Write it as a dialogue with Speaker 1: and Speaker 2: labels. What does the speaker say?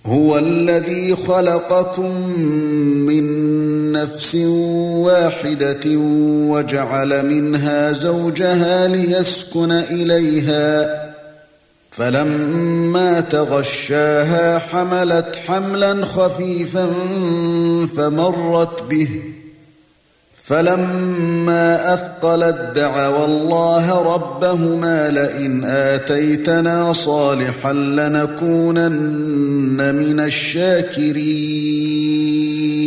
Speaker 1: هُوَ الَّذِي خَلَقَكُم مِّن نَّفْسٍ وَاحِدَةٍ وَجَعَلَ مِنْهَا زَوْجَهَا لِيَسْكُنَ إِلَيْهَا فَلَمَّا تَغَشَّاهَا حَمَلَتْ حَمْلًا خَفِيفًا فَمَرَّتْ بِهِ فَلَمَّا أَثْقَلَت دَّعَوَا اللَّهَ رَبَّهُمَا لَئِنْ آتَيْتَنَا صَالِحًا لَّنَكُونَنَّ مِنَ الشَّاكِرِينَ